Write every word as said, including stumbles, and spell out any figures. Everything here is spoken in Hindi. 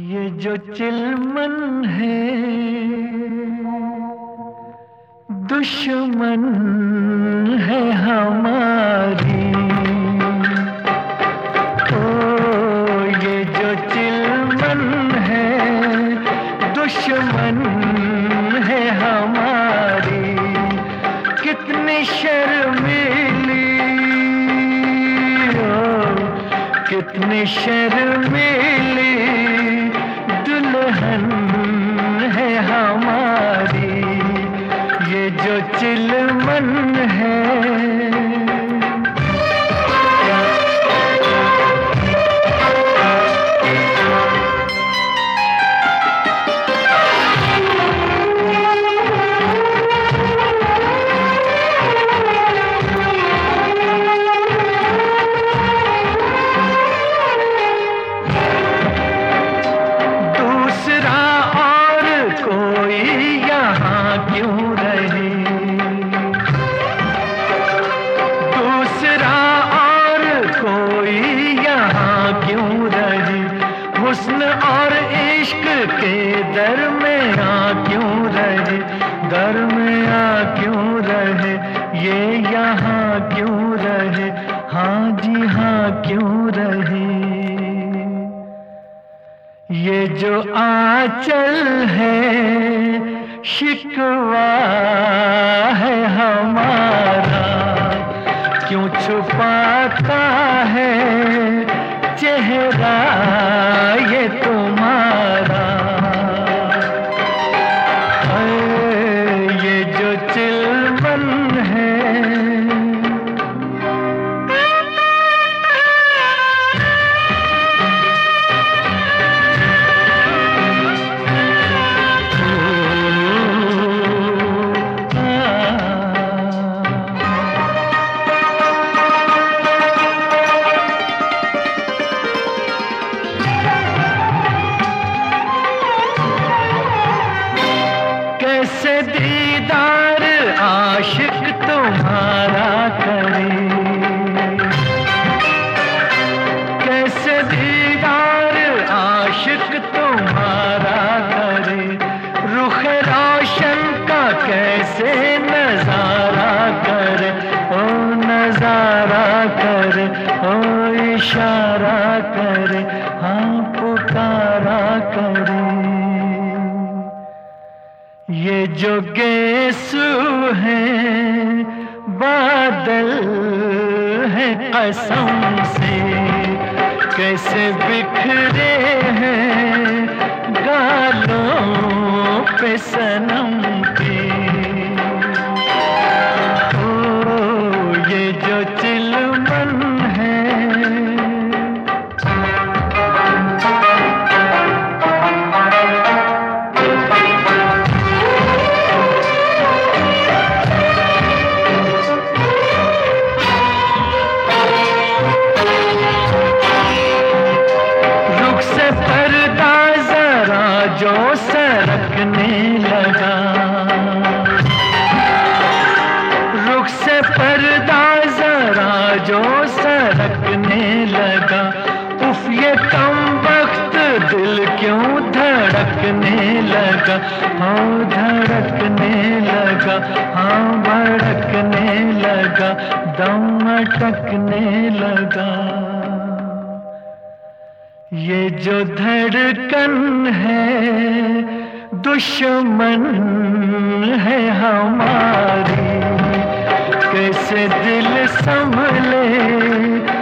ये जो चिलमन है दुश्मन है हमारी। ओ ये जो चिलमन है दुश्मन है हमारी। कितनी शर्मीली ओ कितनी शर्मीली दुल्हन है हमारी। ये जो चिलमन है हुस्न और इश्क के दरमियां क्यों रहे, दरमियां क्यों रहे, ये यहाँ क्यों रहे, हाँ जी हाँ क्यों रहे। ये जो आंचल है शिकवा है हमारा, क्यों छुपाता है चेहरा ये तुम्हारा। ये जो चिलमन है कैसे दीदार आशिक तुम्हारा करे, कैसे दीदार आशिक तुम्हारा करे। रुख रोशन का कैसे नजारा करे, ओ नजारा करे, ओ इशारा करे, हाँ पुकारा करे। ये जो गेसू है बादल है कसम से, कैसे बिखरे हैं गालों पे सनम के। ओ ये जो चिलमन है पर्दा जरा जो सरकने लगा, रुख से पर्दा जरा जो सरकने लगा। उफ ये कमबख्त दिल क्यों धड़कने लगा, हाँ धड़कने लगा, हाँ भड़कने लगा, दम अटकने लगा। ये जो धड़कन है दुश्मन है हमारी। कैसे दिल संभले